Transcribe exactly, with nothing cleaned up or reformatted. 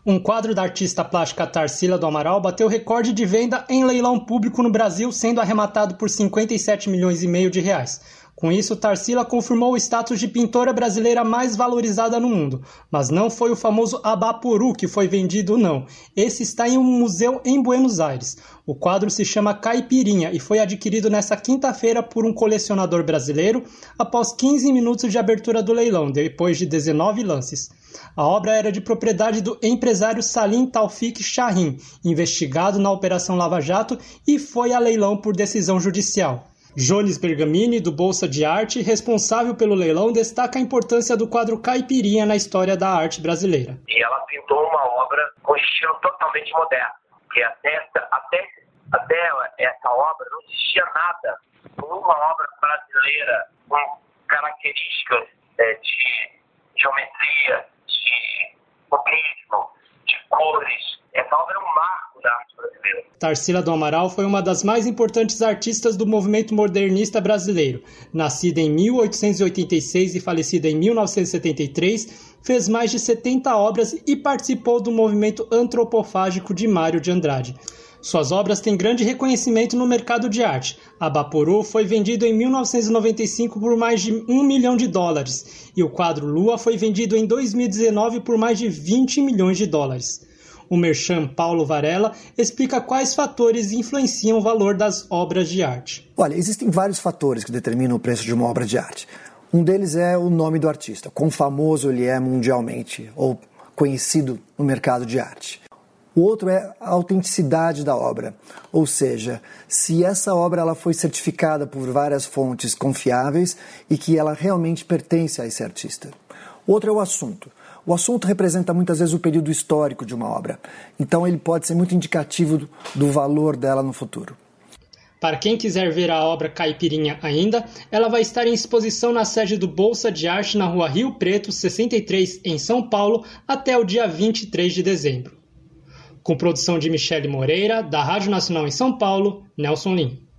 Um quadro da artista plástica Tarsila do Amaral bateu recorde de venda em leilão público no Brasil, sendo arrematado por cinquenta e sete milhões e meio de reais. Com isso, Tarsila confirmou o status de pintora brasileira mais valorizada no mundo. Mas não foi o famoso Abaporu que foi vendido, não. Esse está em um museu em Buenos Aires. O quadro se chama Caipirinha e foi adquirido nesta quinta-feira por um colecionador brasileiro após quinze minutos de abertura do leilão, depois de dezenove lances. A obra era de propriedade do empresário Salim Taufik Shahin, investigado na Operação Lava Jato, e foi a leilão por decisão judicial. Jones Bergamini, do Bolsa de Arte, responsável pelo leilão, destaca a importância do quadro Caipirinha na história da arte brasileira. E ela pintou uma obra com estilo totalmente moderno, que até, até, até essa obra não existia nada, uma obra brasileira com características é, de geometria, de cubismo, de cores. Essa obra é um marco da arte brasileira. Tarsila do Amaral foi uma das mais importantes artistas do movimento modernista brasileiro. Nascida em mil oitocentos e oitenta e seis e falecida em mil novecentos e setenta e três, fez mais de setenta obras e participou do movimento antropofágico de Mário de Andrade. Suas obras têm grande reconhecimento no mercado de arte. Abaporu foi vendido em mil novecentos e noventa e cinco por mais de um milhão de dólares e o quadro Lua foi vendido em dois mil e dezenove por mais de vinte milhões de dólares. O merchan Paulo Varela explica quais fatores influenciam o valor das obras de arte. Olha, existem vários fatores que determinam o preço de uma obra de arte. Um deles é o nome do artista, quão famoso ele é mundialmente ou conhecido no mercado de arte. O outro é a autenticidade da obra, ou seja, se essa obra ela foi certificada por várias fontes confiáveis e que ela realmente pertence a esse artista. O outro é o assunto. O assunto representa muitas vezes o período histórico de uma obra, então ele pode ser muito indicativo do, do valor dela no futuro. Para quem quiser ver a obra Caipirinha ainda, ela vai estar em exposição na sede do Bolsa de Arte na Rua Rio Preto, sessenta e três, em São Paulo, até o dia vinte e três de dezembro. Com produção de Michele Moreira, da Rádio Nacional em São Paulo, Nelson Lim.